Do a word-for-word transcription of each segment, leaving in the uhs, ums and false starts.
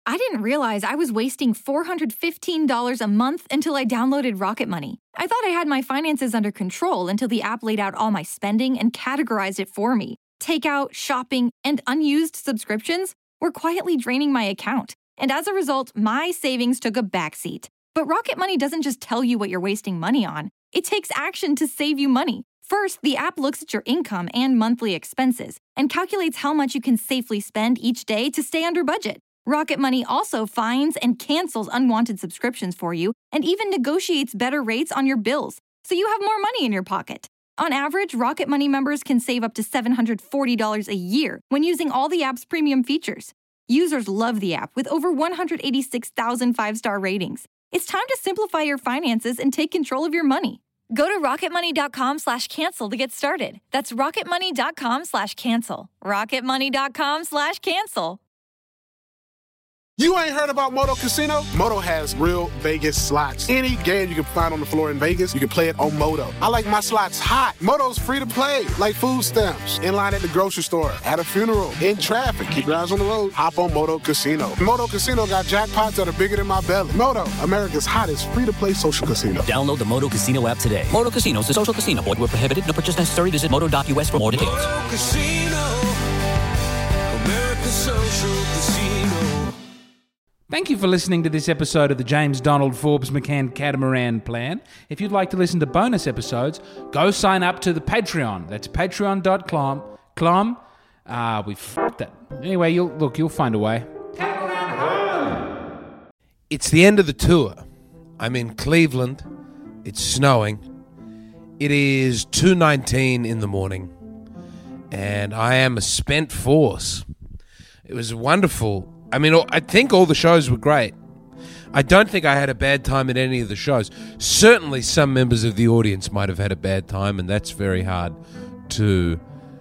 I didn't realize I was wasting four hundred fifteen dollars a month until I downloaded Rocket Money. I thought I had my finances under control until the app laid out all my spending and categorized it for me. Takeout, shopping, and unused subscriptions were quietly draining my account. And as a result, my savings took a backseat. But Rocket Money doesn't just tell you what you're wasting money on. It takes action to save you money. First, the app looks at your income and monthly expenses and calculates how much you can safely spend each day to stay under budget. Rocket Money also finds and cancels unwanted subscriptions for you and even negotiates better rates on your bills, so you have more money in your pocket. On average, Rocket Money members can save up to seven hundred forty dollars a year when using all the app's premium features. Users love the app with over one hundred eighty-six thousand five-star ratings. It's time to simplify your finances and take control of your money. Go to rocketmoney.com slash cancel to get started. That's rocketmoney.com slash cancel. rocketmoney.com slash cancel. You ain't heard about Moto Casino? Moto has real Vegas slots. Any game you can find on the floor in Vegas, you can play it on Moto. I like my slots hot. Moto's free to play, like food stamps. In line at the grocery store, at a funeral, in traffic. Keep your eyes on the road. Hop on Moto Casino. Moto Casino got jackpots that are bigger than my belly. Moto, America's hottest free-to-play social casino. Download the Moto Casino app today. Moto Casino is a social casino. Void where prohibited. No purchase necessary. Visit moto dot u s for more details. Moto Casino, America's social casino. Thank you for listening to this episode of the James Donald Forbes McCann Catamaran Plan. If you'd like to listen to bonus episodes, go sign up to the Patreon. That's patreon dot com. Clom. Ah, uh, we fucked that. Anyway, you'll look, you'll find a way. It's the end of the tour. I'm in Cleveland. It's snowing. It is two nineteen in the morning. And I am a spent force. It was wonderful. I mean, I think all the shows were great. I don't think I had a bad time at any of the shows. Certainly some members of the audience might have had a bad time, and that's very hard to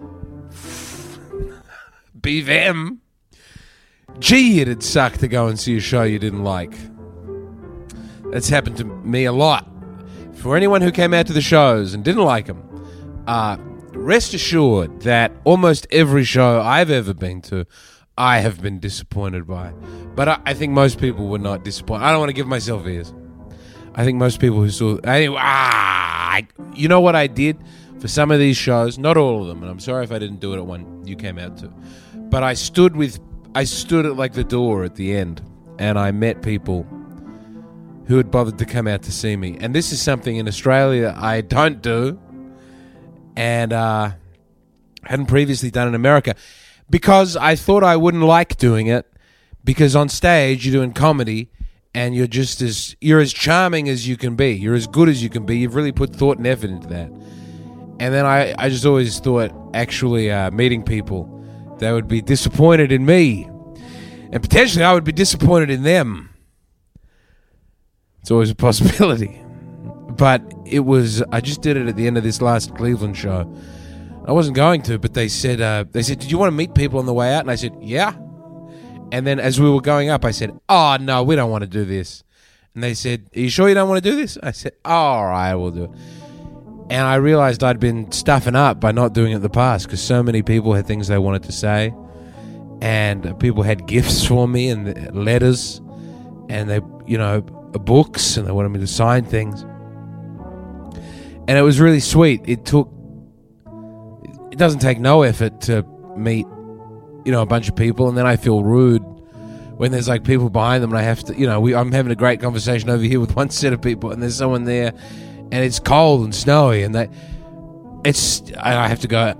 be them. Gee, it'd suck to go and see a show you didn't like. That's happened to me a lot. For anyone who came out to the shows and didn't like them, uh, rest assured that almost every show I've ever been to, I have been disappointed by. But I, I think most people were not disappointed. I don't want to give myself ears. I think most people who saw... Anyway, ah, I, you know what I did for some of these shows? Not all of them, and I'm sorry if I didn't do it at one you came out to. But I stood with... I stood at like the door at the end, and I met people who had bothered to come out to see me. And this is something in Australia I don't do, and uh, hadn't previously done in America. Because I thought I wouldn't like doing it, because on stage you're doing comedy and you're just as you're as charming as you can be. You're as good as you can be. You've really put thought and effort into that. And then I, I just always thought actually uh, meeting people, they would be disappointed in me. And potentially I would be disappointed in them. It's always a possibility. But it was, I just did it at the end of this last Cleveland show. I wasn't going to, but they said, uh, they said, did you want to meet people on the way out? And I said, yeah. And then as we were going up, I said, oh, no, we don't want to do this. And they said, are you sure you don't want to do this? I said, oh, all right, we'll do it. And I realized I'd been stuffing up by not doing it in the past, because so many people had things they wanted to say. And people had gifts for me and letters. And they, you know, books. And they wanted me to sign things. And it was really sweet. It took... It doesn't take no effort to meet, you know, a bunch of people, and then I feel rude when there's like people behind them, and I have to, you know, we, I'm having a great conversation over here with one set of people, and there's someone there, and it's cold and snowy, and they, it's, I have to go,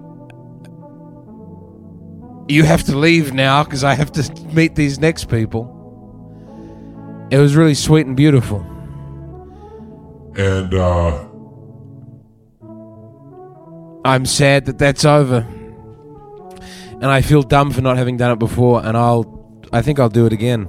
you have to leave now because I have to meet these next people. It was really sweet and beautiful. And, uh... I'm sad that that's over, and I feel dumb for not having done it before, and I'll, I think I'll do it again.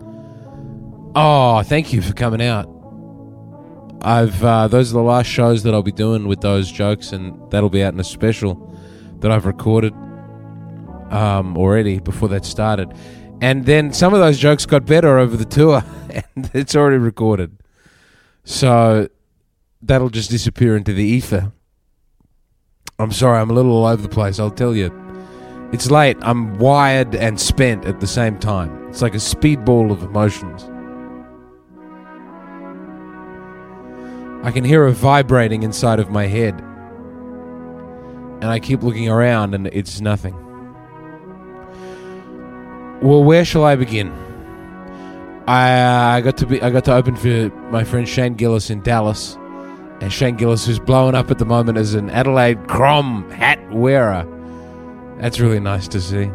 Oh, thank you for coming out. I've, uh, those are the last shows that I'll be doing with those jokes, and that'll be out in a special that I've recorded, um, already before that started. And then some of those jokes got better over the tour, and it's already recorded. So that'll just disappear into the ether. I'm sorry, I'm a little all over the place, I'll tell you. It's late, I'm wired and spent at the same time. It's like a speedball of emotions. I can hear it vibrating inside of my head. And I keep looking around and it's nothing. Well, where shall I begin? I uh, got to be I got to open for my friend Shane Gillis in Dallas. And Shane Gillis is blowing up at the moment as an Adelaide Crom hat wearer. That's really nice to see.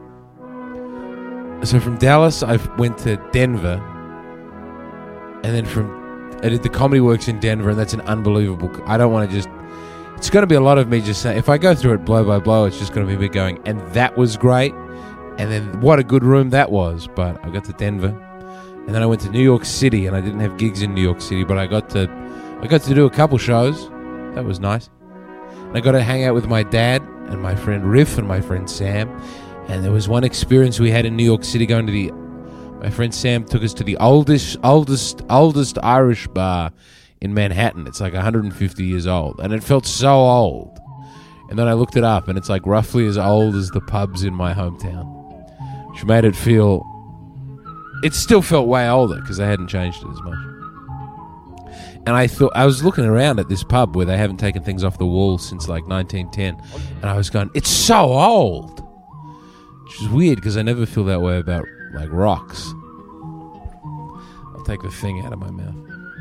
So from Dallas, I went to Denver. And then from... I did the Comedy Works in Denver, and that's an unbelievable... I don't want to just... It's going to be a lot of me just saying... If I go through it blow by blow, it's just going to be me going, and that was great. And then what a good room that was. But I got to Denver. And then I went to New York City, and I didn't have gigs in New York City, but I got to... I got to do a couple shows. That was nice. And I got to hang out with my dad and my friend Riff and my friend Sam. And there was one experience we had in New York City going to the... My friend Sam took us to the oldest, oldest, oldest Irish bar in Manhattan. It's like one hundred fifty years old. And it felt so old. And then I looked it up, and it's like roughly as old as the pubs in my hometown. Which made it feel... It still felt way older because they hadn't changed it as much. And I thought I was looking around at this pub where they haven't taken things off the wall since like nineteen ten, and I was going, "It's so old," which is weird because I never feel that way about like rocks. I'll take the thing out of my mouth.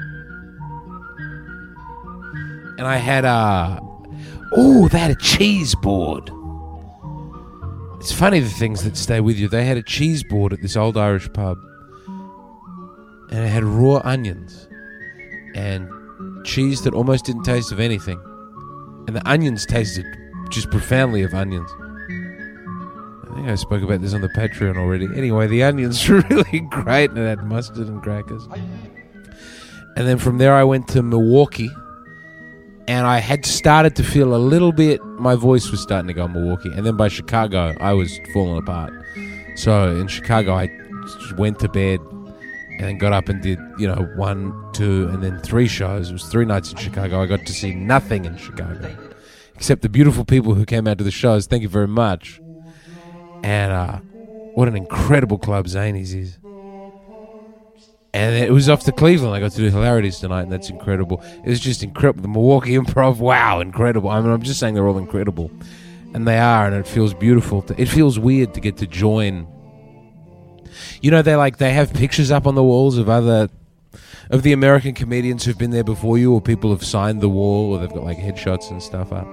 And I had a oh, they had a cheese board. It's funny the things that stay with you. They had a cheese board at this old Irish pub, and it had raw onions. And cheese that almost didn't taste of anything. And the onions tasted just profoundly of onions. I think I spoke about this on the Patreon already. Anyway, the onions were really great, and it had mustard and crackers. And then from there I went to Milwaukee. And I had started to feel a little bit... My voice was starting to go Milwaukee. And then by Chicago, I was falling apart. So in Chicago, I just went to bed... And then got up and did, you know, one, two, and then three shows. It was three nights in Chicago. I got to see nothing in Chicago. Except the beautiful people who came out to the shows. Thank you very much. And uh, what an incredible club Zanies is. And it was off to Cleveland. I got to do Hilarities tonight, and that's incredible. It was just incredible. The Milwaukee Improv, wow, incredible. I mean, I'm just saying they're all incredible. And they are, and it feels beautiful. To, it feels weird to get to join... You know, they like they have pictures up on the walls of other of the American comedians who've been there before you, or people have signed the wall, or they've got like headshots and stuff up.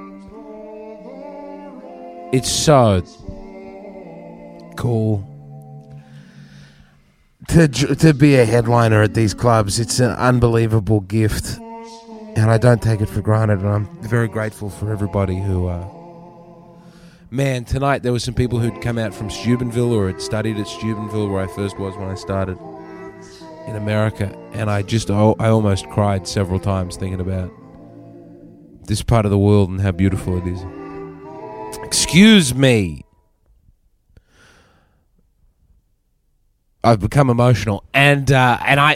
It's so cool to to be a headliner at these clubs. It's an unbelievable gift, and I don't take it for granted. And I'm very grateful for everybody who. Uh, Man, tonight there were some people who'd come out from Steubenville or had studied at Steubenville, where I first was when I started in America, and I just I almost cried several times thinking about this part of the world and how beautiful it is. Excuse me. I've become emotional, and uh, and I,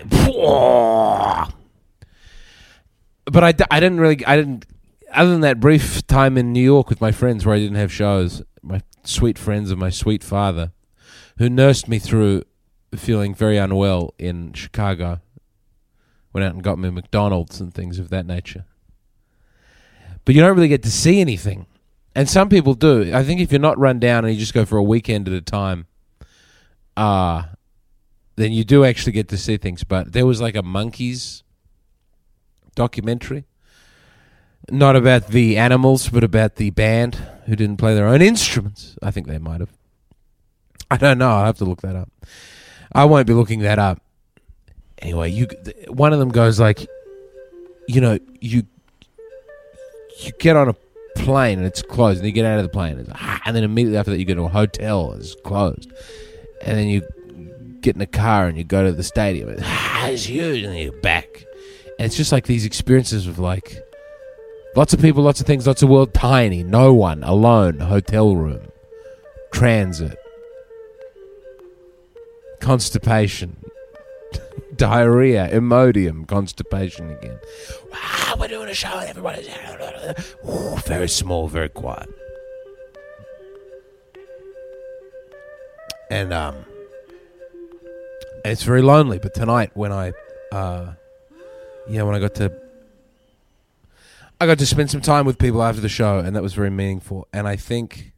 but I, I didn't really I didn't. Other than that brief time in New York with my friends where I didn't have shows, my sweet friends and my sweet father, who nursed me through feeling very unwell in Chicago, went out and got me McDonald's and things of that nature. But you don't really get to see anything. And some people do. I think if you're not run down and you just go for a weekend at a time, uh, then you do actually get to see things. But there was like a Monkees documentary. Not about the animals, but about the band who didn't play their own instruments. I think they might have. I don't know. I'll have to look that up. I won't be looking that up. Anyway, you. One of them goes like, you know, you you get on a plane and it's closed, and you get out of the plane, and, and then immediately after that you go to a hotel and it's closed, and then you get in a car and you go to the stadium, and it's huge, and then you're back. And it's just like these experiences of like, lots of people, lots of things, lots of world, tiny, no one, alone, hotel room, transit, constipation, diarrhea, Imodium, constipation again. Wow, we're doing a show, everybody's Ooh, very small, very quiet. And um, And it's very lonely. But tonight, when I, uh, yeah, when I got to, I got to spend some time with people after the show, and that was very meaningful. And I think,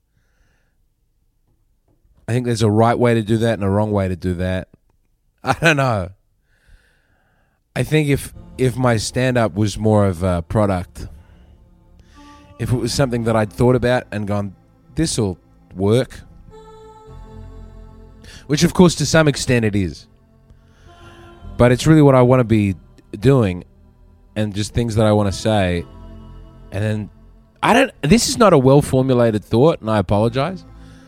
I think there's a right way to do that and a wrong way to do that. I don't know. I think if if my stand-up was more of a product, if it was something that I'd thought about and gone, this'll work, which of course to some extent it is, but it's really what I want to be doing and just things that I want to say. And then I don't, this is not a well-formulated thought, and I apologize.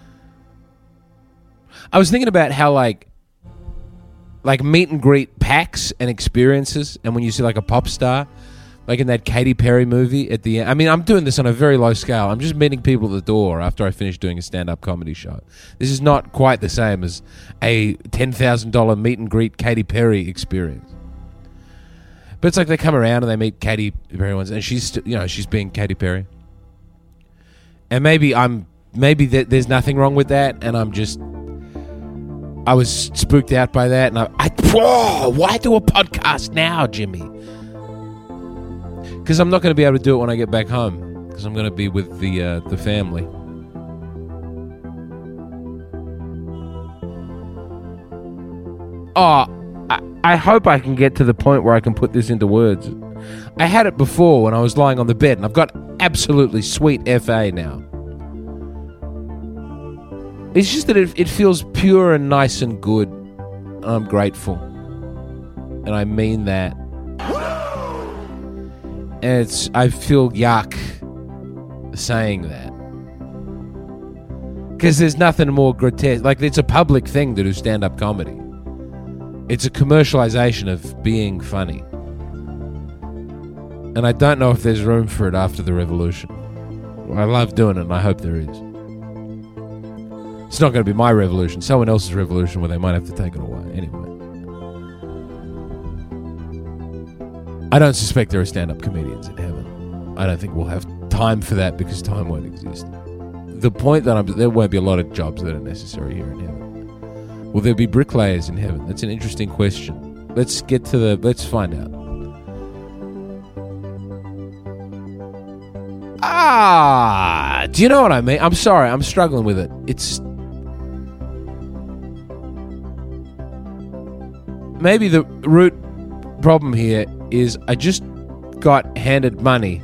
I was thinking about how like like meet and greet packs and experiences, and when you see like a pop star, like in that Katy Perry movie at the end. I mean, I'm doing this on a very low scale. I'm just meeting people at the door after I finish doing a stand-up comedy show. This is not quite the same as a ten thousand dollars meet and greet Katy Perry experience. But it's like they come around and they meet Katy Perry once, and she's st- you know she's being Katy Perry. And maybe I'm maybe th- there's nothing wrong with that, and I'm just I was spooked out by that, and I, I whoa, why do a podcast now, Jimmy? Because I'm not going to be able to do it when I get back home, because I'm going to be with the uh, the family. Oh, I, I hope I can get to the point where I can put this into words. I had it before when I was lying on the bed, and I've got absolutely sweet F A now. It's just that it, it feels pure and nice and good. And I'm grateful. And I mean that. And it's, I feel yuck saying that. Because there's nothing more grotesque. Like, it's a public thing to do stand-up comedy. It's a commercialization of being funny. And I don't know if there's room for it after the revolution. I love doing it, and I hope there is. It's not going to be my revolution. Someone else's revolution where they might have to take it away. Anyway. I don't suspect there are stand-up comedians in heaven. I don't think we'll have time for that because time won't exist. The point that I'm... There won't be a lot of jobs that are necessary here in heaven. Will there be bricklayers in heaven? That's an interesting question. Let's get to the... Let's find out. Ah! Do you know what I mean? I'm sorry. I'm struggling with it. It's... Maybe the root problem here is I just got handed money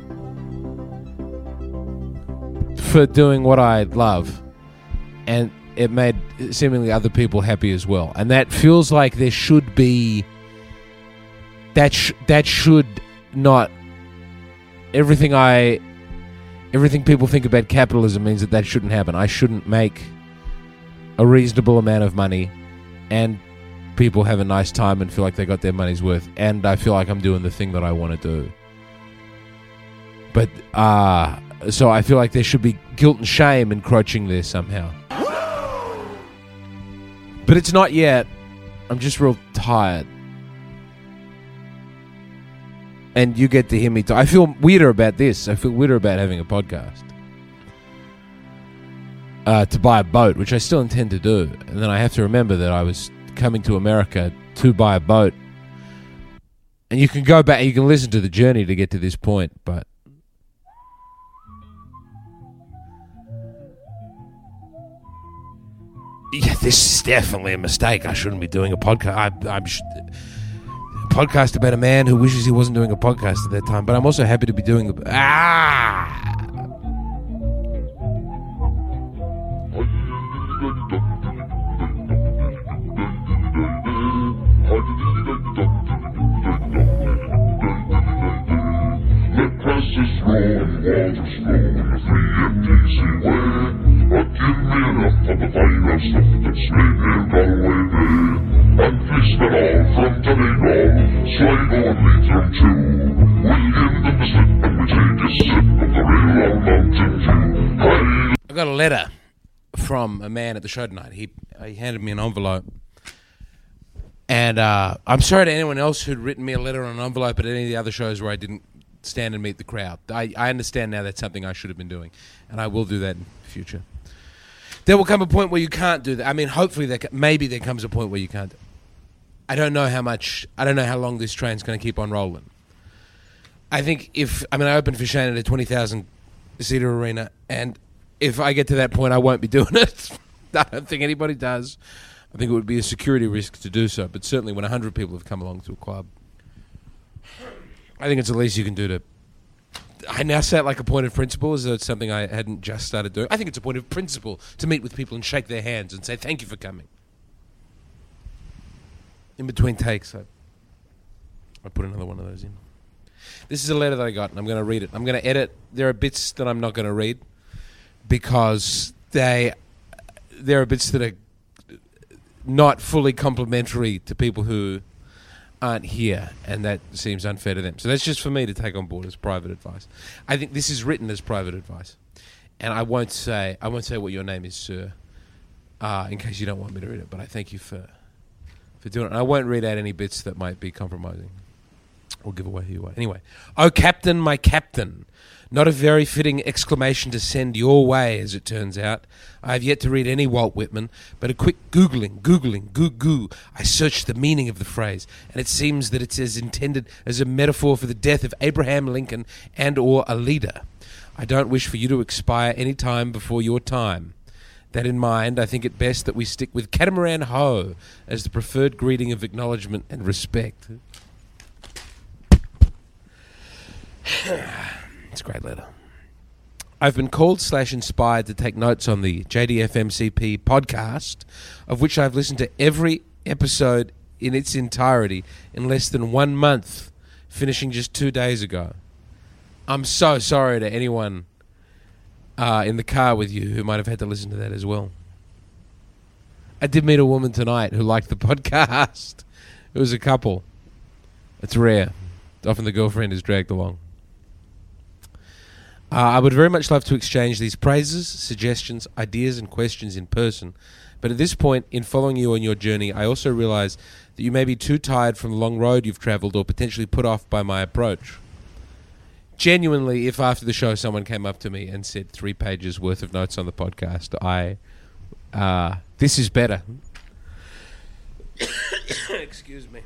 for doing what I love, and it made seemingly other people happy as well. And that feels like there should be that sh- that should not everything I everything people think about capitalism means that that shouldn't happen. I shouldn't make a reasonable amount of money and people have a nice time and feel like they got their money's worth, and I feel like I'm doing the thing that I want to do. But, uh, so I feel like there should be guilt and shame encroaching there somehow. But it's not yet. I'm just real tired. And you get to hear me talk. I feel weirder about this. I feel weirder about having a podcast. Uh, to buy a boat, which I still intend to do. And then I have to remember that I was coming to America to buy a boat, and you can go back, you can listen to the journey to get to this point, but yeah, this is definitely a mistake. I shouldn't be doing a podcast. I, I'm sh- a podcast about a man who wishes he wasn't doing a podcast at that time, but I'm also happy to be doing the ah Prices roll and waters flow in a free and easy way. But give me enough of the finer stuff that's made in Galway Bay. And feast it all from Donegal, Sligo and Leitrim too. We give them the slip and we take a sip of the real old Mountain Dew. I... I got a letter from a man at the show tonight. He, he handed me an envelope. And uh, I'm sorry to anyone else who'd written me a letter on an envelope at any of the other shows where I didn't stand and meet the crowd. I, I understand now that's something I should have been doing, and I will do that in the future. There will come a point where you can't do that. I mean, hopefully, there, maybe there comes a point where you can't. I don't know how much, I don't know how long this train's going to keep on rolling. I think if, I mean, I opened for Shane at a twenty thousand seater arena, and if I get to that point, I won't be doing it. I don't think anybody does. I think it would be a security risk to do so, but certainly when one hundred people have come along to a club, I think it's the least you can do to... I now say it like a point of principle, as though it's something I hadn't just started doing. I think it's a point of principle to meet with people and shake their hands and say, thank you for coming. In between takes, I, I put another one of those in. This is a letter that I got, and I'm going to read it. I'm going to edit. There are bits that I'm not going to read because they there are bits that are not fully complimentary to people who aren't here, and that seems unfair to them. So that's just for me to take on board as private advice. I think this is written as private advice, and I won't say I won't say what your name is, sir, uh, in case you don't want me to read it. But I thank you for for doing it. And I won't read out any bits that might be compromising or give away who you are. Anyway, oh captain, my captain. Not a very fitting exclamation to send your way, as it turns out. I have yet to read any Walt Whitman, but a quick Googling, Googling, goo goo, I searched the meaning of the phrase, and it seems that it's as intended as a metaphor for the death of Abraham Lincoln and or a leader. I don't wish for you to expire any time before your time. That in mind, I think it best that we stick with Catamaran Ho as the preferred greeting of acknowledgement and respect. It's a great letter. I've been called slash inspired to take notes on the J D F M C P podcast, of which I've listened to every episode in its entirety in less than one month, finishing just two days ago. I'm so sorry to anyone uh, in the car with you who might have had to listen to that as well. I did meet a woman tonight who liked the podcast. It was a couple. It's rare. Often the girlfriend is dragged along. Uh, I would very much love to exchange these praises, suggestions, ideas and questions in person, but at this point in following you on your journey, I also realise that you may be too tired from the long road you've travelled or potentially put off by my approach. Genuinely, if after the show someone came up to me and said three pages worth of notes on the podcast, I... Uh, this is better. Excuse me.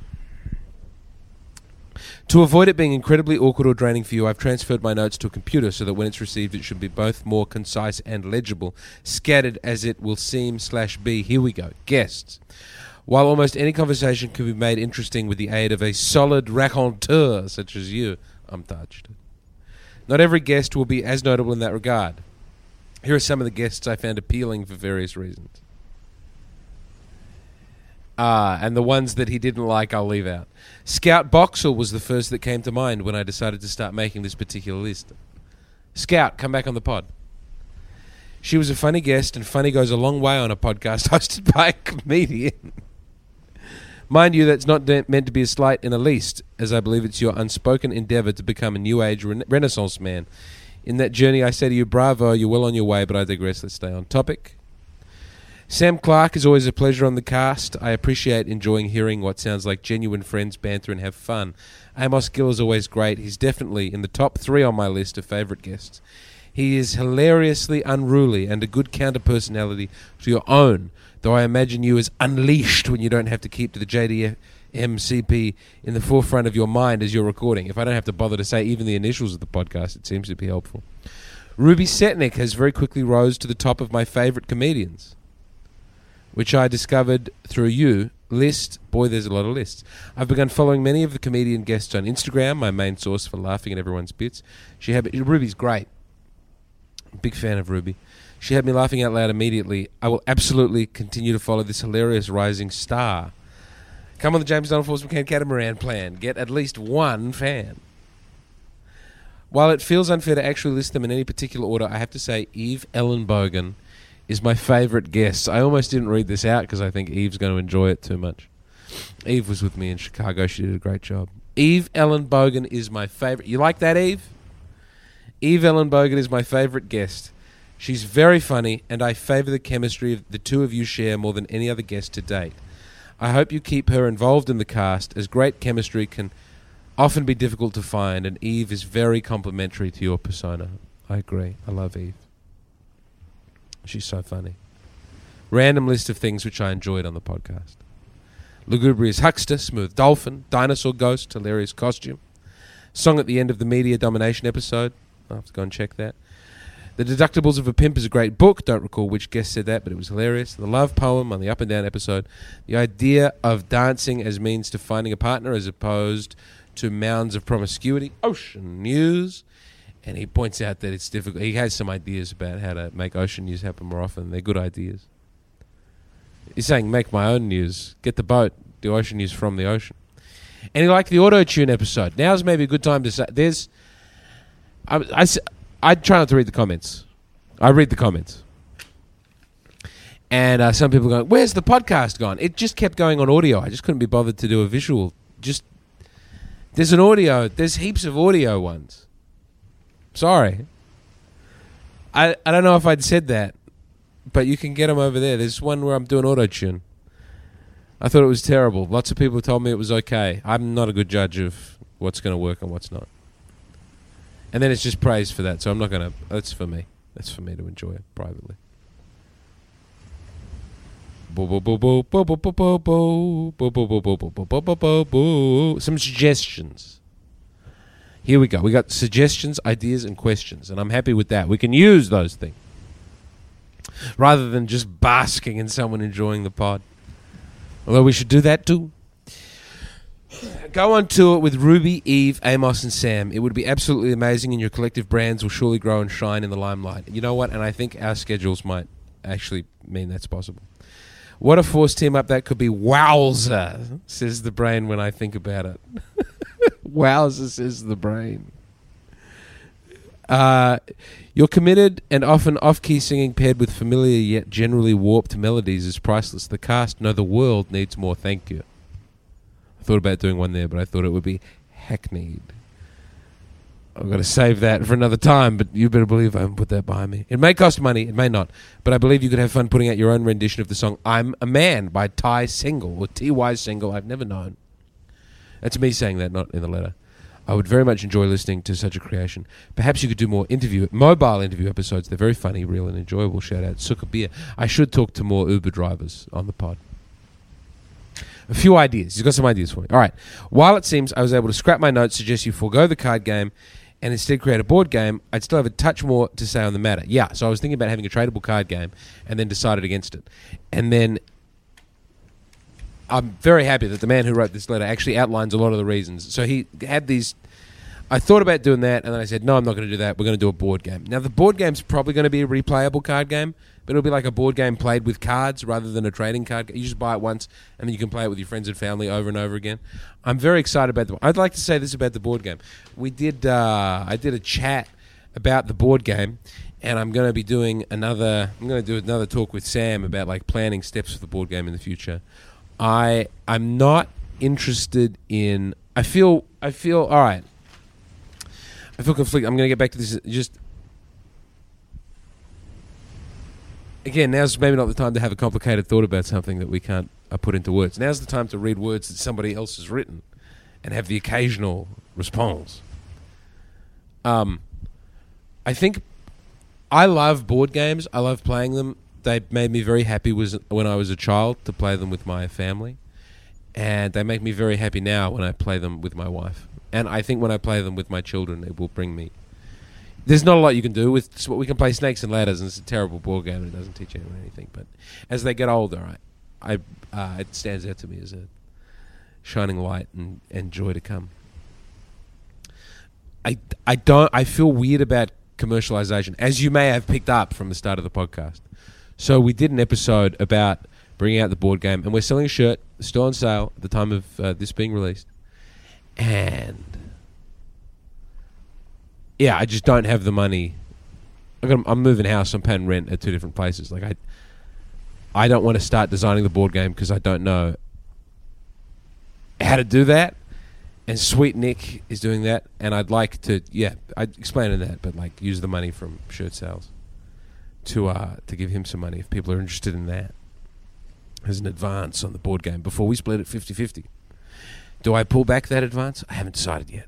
To avoid it being incredibly awkward or draining for you, I've transferred my notes to a computer so that when it's received it should be both more concise and legible, scattered as it will seem slash be. Here we go. Guests. While almost any conversation can be made interesting with the aid of a solid raconteur such as you, I'm touched. Not every guest will be as notable in that regard. Here are some of the guests I found appealing for various reasons. Ah, and the ones that he didn't like, I'll leave out. Scout Boxall was the first that came to mind when I decided to start making this particular list. Scout, come back on the pod. She was a funny guest, and funny goes a long way on a podcast hosted by a comedian. Mind you, that's not de- meant to be a slight in the least, as I believe it's your unspoken endeavour to become a new age rena- renaissance man. In that journey, I say to you, bravo, you're well on your way, but I digress. Let's stay on topic. Sam Clark is always a pleasure on the cast. I appreciate enjoying hearing what sounds like genuine friends banter and have fun. Amos Gill is always great. He's definitely in the top three on my list of favourite guests. He is hilariously unruly and a good counter-personality to your own, though I imagine you as unleashed when you don't have to keep to the J D F M C P in the forefront of your mind as you're recording. If I don't have to bother to say even the initials of the podcast, it seems to be helpful. Ruby Setnick has very quickly rose to the top of my favourite comedians, which I discovered through you, list. Boy, there's a lot of lists. I've begun following many of the comedian guests on Instagram, my main source for laughing at everyone's bits. She had Ruby's great. Big fan of Ruby. She had me laughing out loud immediately. I will absolutely continue to follow this hilarious rising star. Come on the James Donald Forbes McCann Catamaran plan. Get at least one fan. While it feels unfair to actually list them in any particular order, I have to say Eve Ellenbogen is my favourite guest. I almost didn't read this out because I think Eve's going to enjoy it too much. Eve was with me in Chicago. She did a great job. Eve Ellenbogen is my favourite. You like that, Eve? Eve Ellenbogen is my favourite guest. She's very funny, and I favour the chemistry the two of you share more than any other guest to date. I hope you keep her involved in the cast, as great chemistry can often be difficult to find, and Eve is very complimentary to your persona. I agree. I love Eve. She's so funny. Random list of things which I enjoyed on the podcast. Lugubrious Huckster, Smooth Dolphin, Dinosaur Ghost, hilarious costume. Song at the end of the Media Domination episode. I'll have to go and check that. The Deductibles of a Pimp is a great book. Don't recall which guest said that, but it was hilarious. The Love Poem on the Up and Down episode. The idea of dancing as means to finding a partner as opposed to mounds of promiscuity. Ocean News. And he points out that it's difficult. He has some ideas about how to make ocean news happen more often. They're good ideas. He's saying, make my own news. Get the boat. Do ocean news from the ocean. And he liked the auto-tune episode. Now's maybe a good time to say... There's... I, I, I try not to read the comments. I read the comments. And uh, some people go, where's the podcast gone? It just kept going on audio. I just couldn't be bothered to do a visual. Just... There's an audio... There's heaps of audio ones. Sorry. I I don't know if I'd said that, but you can get them over there. There's one where I'm doing auto-tune. I thought it was terrible. Lots of people told me it was okay. I'm not a good judge of what's going to work and what's not. And then it's just praise for that, so I'm not going to... That's for me. That's for me to enjoy it privately. Some suggestions. Here we go. We got suggestions, ideas, and questions, and I'm happy with that. We can use those things rather than just basking in someone enjoying the pod. Although we should do that too. Go on tour with Ruby, Eve, Amos, and Sam. It would be absolutely amazing, and your collective brands will surely grow and shine in the limelight. You know what? And I think our schedules might actually mean that's possible. What a forced team up that could be. Wowza, says the brain when I think about it. Wowza, says the brain. Uh, you're committed and often off-key singing paired with familiar yet generally warped melodies is priceless. The cast, no, the world needs more. Thank you. I thought about doing one there, but I thought it would be hackneyed. I've got to save that for another time, but you better believe I haven't put that behind me. It may cost money, it may not, but I believe you could have fun putting out your own rendition of the song I'm a Man by Ty Single, or T Y Single, I've never known. That's me saying that, not in the letter. I would very much enjoy listening to such a creation. Perhaps you could do more interview, mobile interview episodes. They're very funny, real, and enjoyable. Shout out Suka Beer. I should talk to more Uber drivers on the pod. A few ideas. He's got some ideas for me. All right. While it seems I was able to scrap my notes, suggest you forego the card game and instead create a board game, I'd still have a touch more to say on the matter. Yeah, so I was thinking about having a tradable card game and then decided against it. And then I'm very happy that the man who wrote this letter actually outlines a lot of the reasons. So he had these... I thought about doing that, and then I said, no, I'm not going to do that. We're going to do a board game. Now, the board game's probably going to be a replayable card game, but it'll be like a board game played with cards rather than a trading card. You just buy it once, and then you can play it with your friends and family over and over again. I'm very excited about the... I'd like to say this about the board game. We did... Uh, I did a chat about the board game, and I'm going to be doing another... I'm going to do another talk with Sam about like planning steps for the board game in the future. I I'm not interested in. I feel I feel all right. I feel conflicted. I'm going to get back to this. Just again, now's maybe not the time to have a complicated thought about something that we can't uh, put into words. Now's the time to read words that somebody else has written and have the occasional response. Um, I think I love board games. I love playing them. They made me very happy was when I was a child to play them with my family. And they make me very happy now when I play them with my wife. And I think when I play them with my children, it will bring me... There's not a lot you can do with... We can play Snakes and Ladders, and it's a terrible board game, and it doesn't teach anyone anything. But as they get older, I, I, uh, it stands out to me as a shining light and, and joy to come. I, I don't... I feel weird about commercialization, as you may have picked up from the start of the podcast. So we did an episode about bringing out the board game, and we're selling a shirt, still on sale at the time of uh, this being released. And yeah, I just don't have the money. I got, I'm moving house. I'm paying rent at two different places. Like I, I don't want to start designing the board game because I don't know how to do that. And Sweet Nick is doing that, and I'd like to. Yeah, I'd explain in that, but like use the money from shirt sales to uh, to give him some money if people are interested in that as an advance on the board game before we split it fifty-fifty. Do I pull back that advance? I haven't decided yet.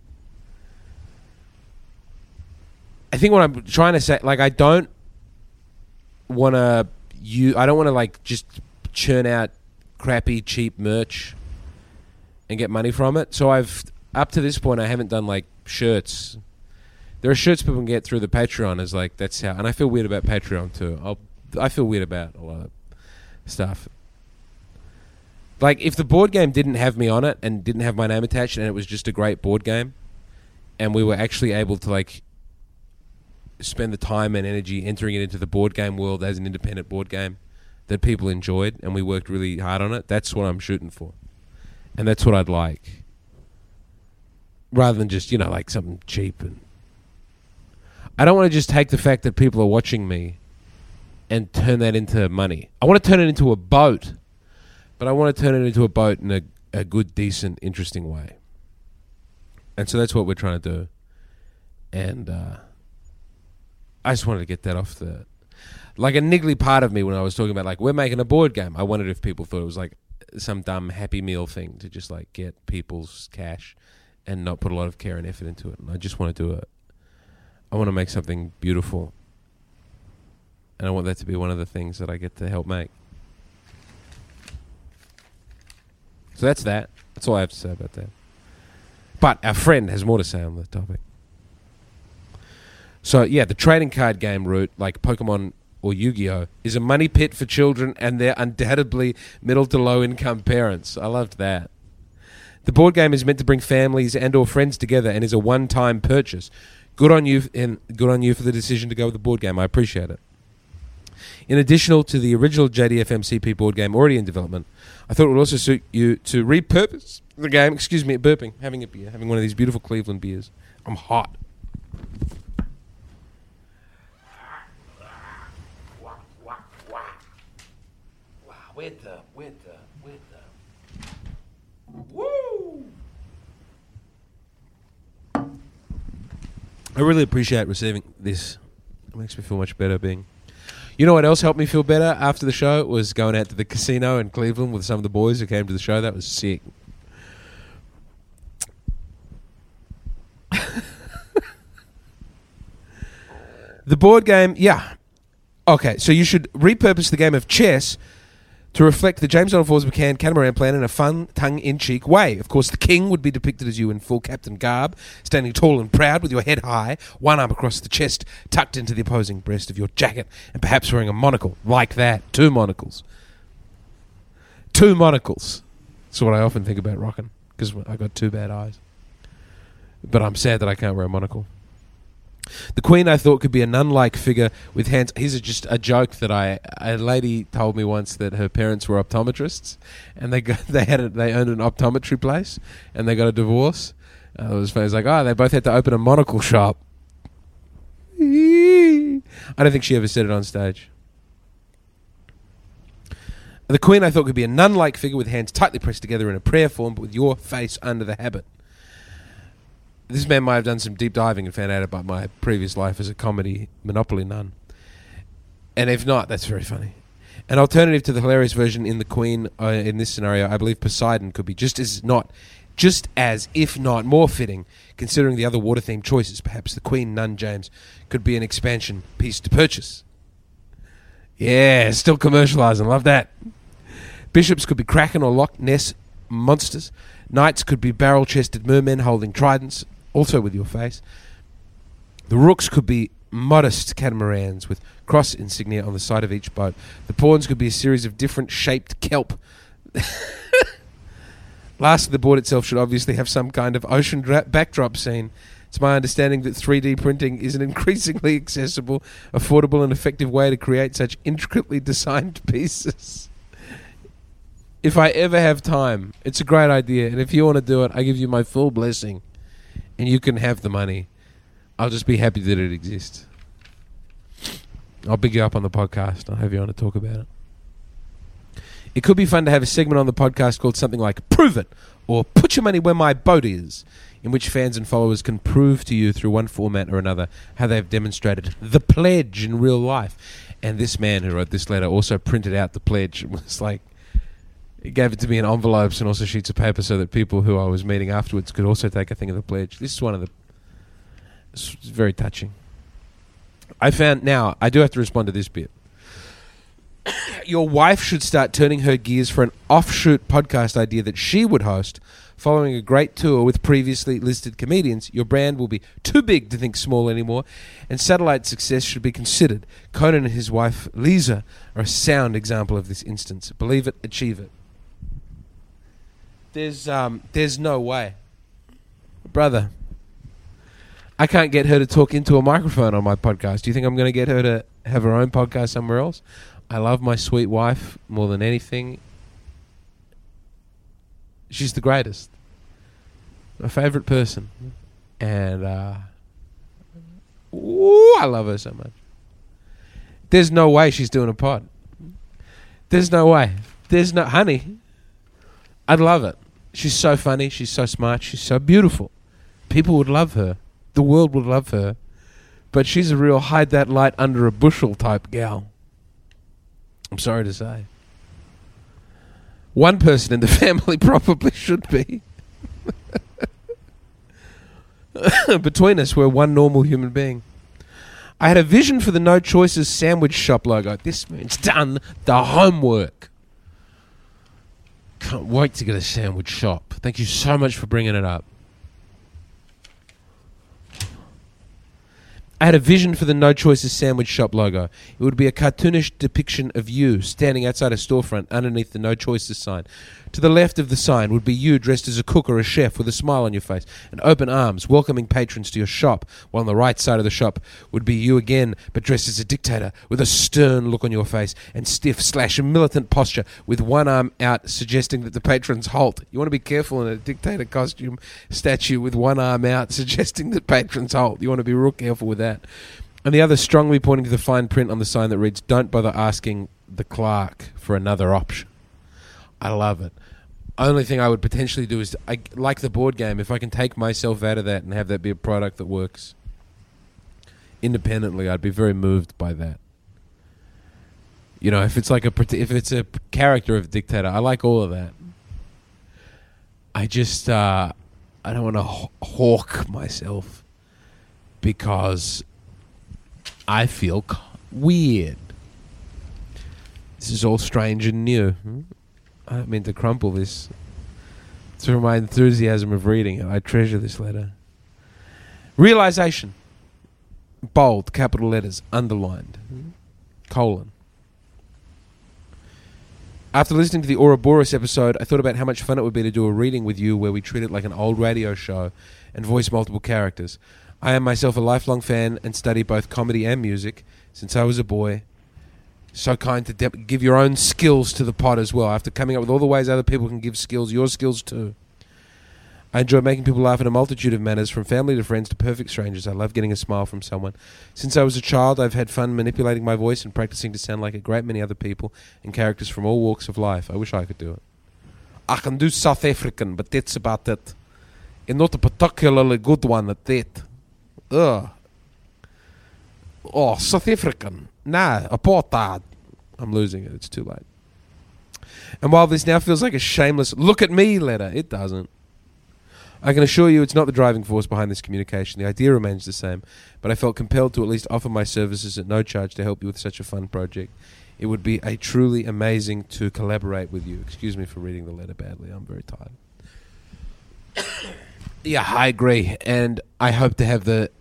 I think what I'm trying to say, like I don't want to you I don't want to like just churn out crappy, cheap merch and get money from it. So I've, up to this point, I haven't done like shirts. There are shirts people can get through the Patreon as like, that's how, and I feel weird about Patreon too. I'll, I feel weird about a lot of stuff. Like, if the board game didn't have me on it and didn't have my name attached and it was just a great board game and we were actually able to, like, spend the time and energy entering it into the board game world as an independent board game that people enjoyed and we worked really hard on it, that's what I'm shooting for. And that's what I'd like. Rather than just, you know, like something cheap. And I don't want to just take the fact that people are watching me and turn that into money. I want to turn it into a boat. But I want to turn it into a boat in a, a good, decent, interesting way. And so that's what we're trying to do. And uh, I just wanted to get that off the... Like a niggly part of me when I was talking about, like, we're making a board game. I wondered if people thought it was like some dumb Happy Meal thing to just, like, get people's cash and not put a lot of care and effort into it. And I just want to do it. I want to make something beautiful. And I want that to be one of the things that I get to help make. So that's that. That's all I have to say about that. But our friend has more to say on the topic. So, yeah, the trading card game route, like Pokemon or Yu-Gi-Oh, is a money pit for children and their undoubtedly middle to low-income parents. I loved that. The board game is meant to bring families and or friends together and is a one-time purchase. Good on you, and good on you for the decision to go with the board game. I appreciate it. In addition to the original J D F M C P board game already in development, I thought it would also suit you to repurpose the game. Excuse me, burping, having a beer, having one of these beautiful Cleveland beers. I'm hot. Wow, where'd the, where'd the, where'd the... Woo! I really appreciate receiving this. It makes me feel much better being... You know what else helped me feel better after the show? It was going out to the casino in Cleveland with some of the boys who came to the show. That was sick. The board game, yeah. Okay, so you should repurpose the game of chess to reflect the James Donald Forbes McCann Catamaran plan in a fun, tongue-in-cheek way. Of course, the king would be depicted as you in full captain garb, standing tall and proud with your head high, one arm across the chest, tucked into the opposing breast of your jacket, and perhaps wearing a monocle like that. Two monocles. Two monocles. That's what I often think about rocking, because I got two bad eyes. But I'm sad that I can't wear a monocle. The Queen, I thought, could be a nun-like figure with hands... Here's a, just a joke that I... A lady told me once that her parents were optometrists, and they got, they had a, they owned an optometry place, and they got a divorce. Uh, it was funny. It was like, oh, they both had to open a monocle shop. I don't think she ever said it on stage. The Queen, I thought, could be a nun-like figure with hands tightly pressed together in a prayer form, but with your face under the habit. This man might have done some deep diving and found out about my previous life as a comedy Monopoly nun. And if not, that's very funny. An alternative to the hilarious version in the Queen, uh, in this scenario, I believe Poseidon could be just as not, just as, if not more fitting, considering the other water-themed choices. Perhaps the Queen Nun James could be an expansion piece to purchase. Yeah, still commercialising. Love that. Bishops could be Kraken or Loch Ness monsters. Knights could be barrel-chested mermen holding tridents, also with your face. The rooks could be modest catamarans with cross insignia on the side of each boat. The pawns could be a series of different shaped kelp. Lastly, the board itself should obviously have some kind of ocean dra- backdrop scene. It's my understanding that three D printing is an increasingly accessible, affordable and effective way to create such intricately designed pieces. If I ever have time, it's a great idea. And if you want to do it, I give you my full blessing. And you can have the money. I'll just be happy that it exists. I'll big you up on the podcast. I'll have you on to talk about it. It could be fun to have a segment on the podcast called something like Prove It or Put Your Money Where My Boat Is, in which fans and followers can prove to you through one format or another how they've demonstrated the pledge in real life. And this man who wrote this letter also printed out the pledge. It was like, he gave it to me in envelopes and also sheets of paper so that people who I was meeting afterwards could also take a thing of the pledge. This is one of the... It's very touching. I found... Now, I do have to respond to this bit. Your wife should start turning her gears for an offshoot podcast idea that she would host. Following a great tour with previously listed comedians, your brand will be too big to think small anymore, and satellite success should be considered. Conan and his wife, Lisa, are a sound example of this instance. Believe it, achieve it. There's, um, there's no way. Brother, I can't get her to talk into a microphone on my podcast. Do you think I'm going to get her to have her own podcast somewhere else? I love my sweet wife more than anything. She's the greatest. My favorite person. And, uh, ooh, I love her so much. There's no way she's doing a pod. There's no way. There's no, honey, I'd love it. She's so funny. She's so smart. She's so beautiful. People would love her. The world would love her. But she's a real hide that light under a bushel type gal. I'm sorry to say. One person in the family probably should be. Between us, we're one normal human being. I had a vision for the No Choices sandwich shop logo. This man's done the homework. Can't wait to get a sandwich shop. Thank you so much for bringing it up. I had a vision for the No Choices sandwich shop logo. It would be a cartoonish depiction of you standing outside a storefront underneath the No Choices sign. To the left of the sign would be you dressed as a cook or a chef with a smile on your face and open arms, welcoming patrons to your shop, while on the right side of the shop would be you again, but dressed as a dictator with a stern look on your face and stiff slash militant posture with one arm out, suggesting that the patrons halt. You want to be careful in a dictator costume statue with one arm out, suggesting that patrons halt. You want to be real careful with that. And the other strongly pointing to the fine print on the sign that reads, "Don't bother asking the clerk for another option." I love it. Only thing I would potentially do is, I, like the board game, if I can take myself out of that and have that be a product that works independently, I'd be very moved by that. You know, if it's like a if it's a character of a dictator, I like all of that. I just uh, I don't want to hawk myself because I feel weird. This is all strange and new. I don't mean to crumple this. Through my enthusiasm of reading it, I treasure this letter. Realization. Bold, capital letters, underlined. Colon. After listening to the Ouroboros episode, I thought about how much fun it would be to do a reading with you where we treat it like an old radio show and voice multiple characters. I am myself a lifelong fan and study both comedy and music since I was a boy. So kind to de- give your own skills to the pod as well. After coming up with all the ways other people can give skills, your skills too. I enjoy making people laugh in a multitude of manners, from family to friends to perfect strangers. I love getting a smile from someone. Since I was a child, I've had fun manipulating my voice and practicing to sound like a great many other people and characters from all walks of life. I wish I could do it. I can do South African, but that's about it. And not a particularly good one at that. Ugh. Oh, South African. Nah, apartheid. I'm losing it. It's too late. And while this now feels like a shameless look at me letter, it doesn't. I can assure you it's not the driving force behind this communication. The idea remains the same, but I felt compelled to at least offer my services at no charge to help you with such a fun project. It would be a truly amazing to collaborate with you. Excuse me for reading the letter badly. I'm very tired. Yeah, I agree. And I hope to have the...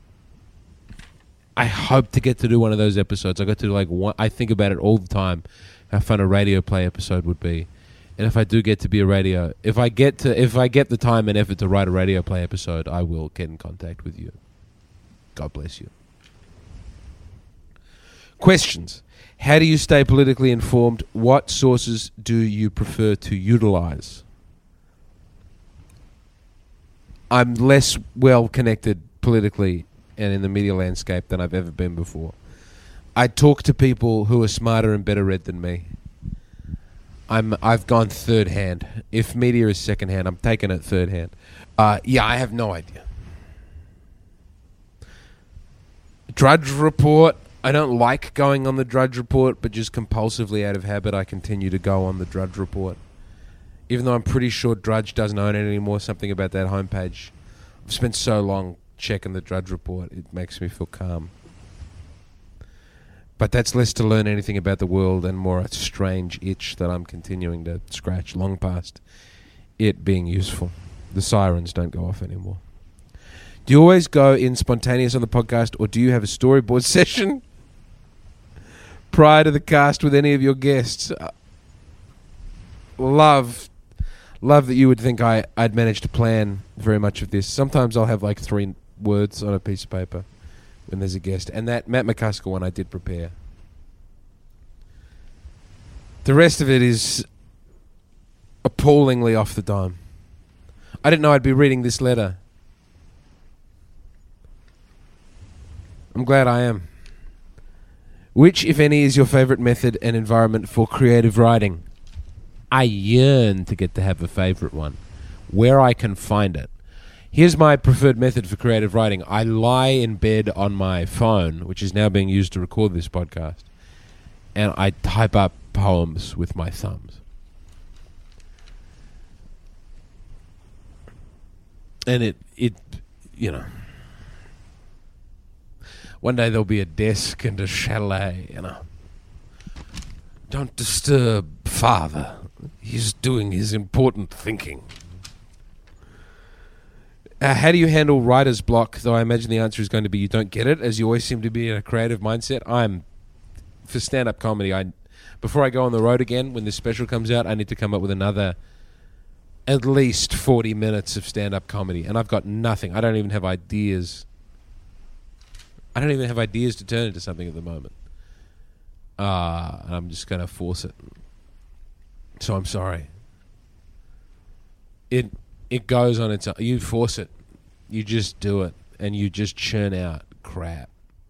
I hope to get to do one of those episodes. I got to do like one... I think about it all the time, how fun a radio play episode would be. And if I do get to be a radio, if I get to, if I get the time and effort to write a radio play episode, I will get in contact with you. God bless you. Questions. How do you stay politically informed? What sources do you prefer to utilize? I'm less well connected politically and in the media landscape than I've ever been before. I talk to people who are smarter and better read than me. I'm, I've gone third hand. If media is second hand, I'm taking it third hand. Uh, yeah, I have no idea. Drudge Report. I don't like going on the Drudge Report, but just compulsively out of habit, I continue to go on the Drudge Report. Even though I'm pretty sure Drudge doesn't own it anymore, something about that homepage. I've spent so long checking the Drudge Report, it makes me feel calm. But that's less to learn anything about the world and more a strange itch that I'm continuing to scratch long past it being useful. The sirens don't go off anymore. Do you always go in spontaneous on the podcast, or do you have a storyboard session prior to the cast with any of your guests? Uh, love, love that you would think I, I'd managed to plan very much of this. Sometimes I'll have like three words on a piece of paper when there's a guest, and that Matt McCusker one I did prepare. The rest of it is appallingly off the dome. I didn't know I'd be reading this letter. I'm glad I am. Which, if any, is your favourite method and environment for creative writing? I yearn to get to have a favourite one. Where I can find it. Here's my preferred method for creative writing. I lie in bed on my phone, which is now being used to record this podcast, and I type up poems with my thumbs. And it, it, you know, one day there'll be a desk and a chalet, you know. Don't disturb father. He's doing his important thinking. Uh, how do you handle writer's block? Though I imagine the answer is going to be you don't get it, as you always seem to be in a creative mindset. I'm, for stand-up comedy, I before I go on the road again, when this special comes out, I need to come up with another at least forty minutes of stand-up comedy. And I've got nothing. I don't even have ideas. I don't even have ideas to turn into something at the moment. Uh, and I'm just going to force it. So I'm sorry. It... It goes on its own. You force it. You just do it. And you just churn out crap.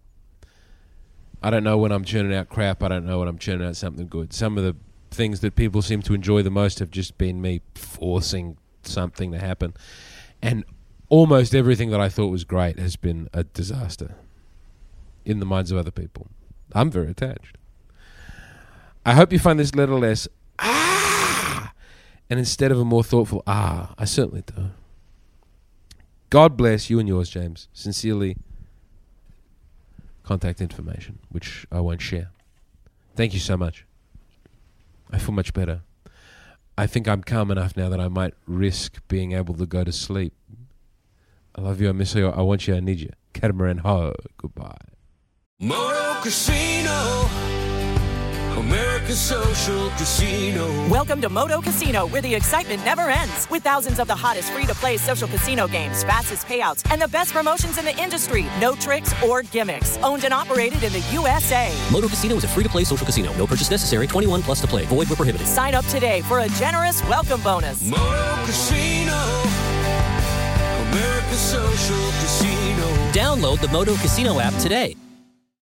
I don't know when I'm churning out crap. I don't know when I'm churning out something good. Some of the things that people seem to enjoy the most have just been me forcing something to happen. And almost everything that I thought was great has been a disaster in the minds of other people. I'm very attached. I hope you find this letter less ah, and instead of a more thoughtful ah. I certainly do. God bless you and yours, James. Sincerely, contact information, which I won't share. Thank you so much. I feel much better. I think I'm calm enough now that I might risk being able to go to sleep. I love you, I miss you, I want you, I need you. Catamaran ho, goodbye. Moto Casino, America's social casino. Welcome to Moto Casino, where the excitement never ends. With thousands of the hottest free-to-play social casino games, fastest payouts, and the best promotions in the industry. No tricks or gimmicks. Owned and operated in the U S A. Moto Casino is a free-to-play social casino. No purchase necessary. twenty-one plus to play. Void where prohibited. Sign up today for a generous welcome bonus. Moto Casino, America's social casino. Download the Moto Casino app today.